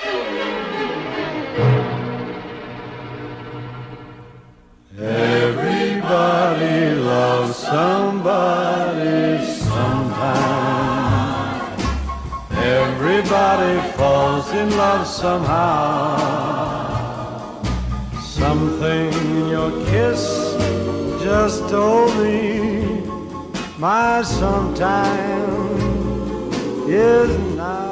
Everybody loves somebody sometime. Everybody falls in love somehow. Something in your kiss just told me my sometime is now.